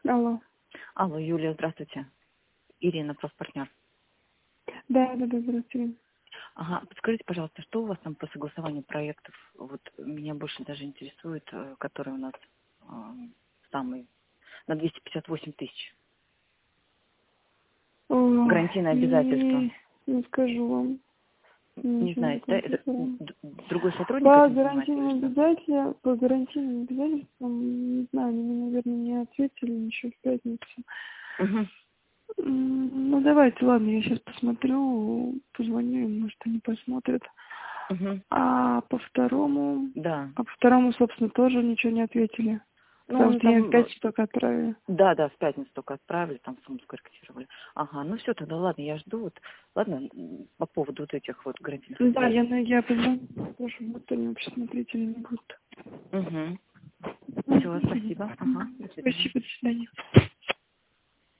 Алло. Алло, Юлия, здравствуйте. Ирина, профпартнер. Да, здравствуйте. Ага, подскажите, пожалуйста, что у вас там по согласованию проектов? Вот меня больше даже интересует, который у нас самый, на 258 тысяч. Гарантийное обязательство. Не скажу вам. Не Ничего знаете, да? такого Это не другой сотрудник По этим занимается или что? гарантийным обязательствам, не знаю, они мне, наверное, не ответили еще в пятницу. Угу. Ну, давайте, ладно, я сейчас посмотрю, позвоню им, может, они посмотрят. Угу. А по второму, Да. собственно, тоже ничего не ответили. Ну, Потому он что я в там, пятницу только отправили. да, в пятницу только отправили, там сумму скорректировали. Ага, ну все, тогда ладно, я жду. Вот, ладно, по поводу вот этих вот гарантийных Да, обязательств. я позвоню. Прошу, будут они вообще смотреть или не будут. Угу. Все, спасибо. Ага, до свидания. Спасибо, до свидания.